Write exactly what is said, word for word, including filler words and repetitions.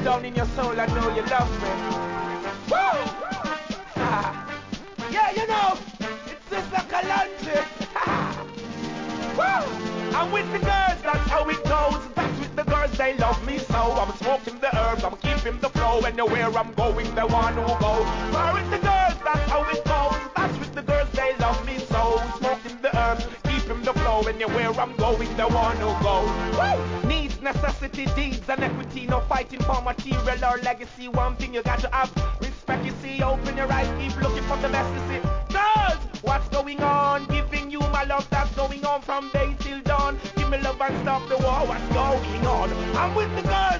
down in your soul, I know you love me. Woo! Ah. Yeah, you know, it's Sister Kalonji. Woo! I'm with the girls, that's how it goes. That's with the girls, they love me so. I'm smoking the herbs, I'm keeping the flow. Anywhere I'm going, the one who go. I'm with the girls, that's how it goes. That's with the girls, they love me so. Smoking the herbs, keeping the flow. Anywhere I'm going, the one who go. Woo! Needs, necessity, deeds, and equity. No fighting for material or legacy. One thing you got to have, respect. You see, open your eyes, keep looking for the best. You see, girls, what's going on? Giving you my love, that's going on from day till dawn. Give me love and stop the war. What's going on? I'm with the girls,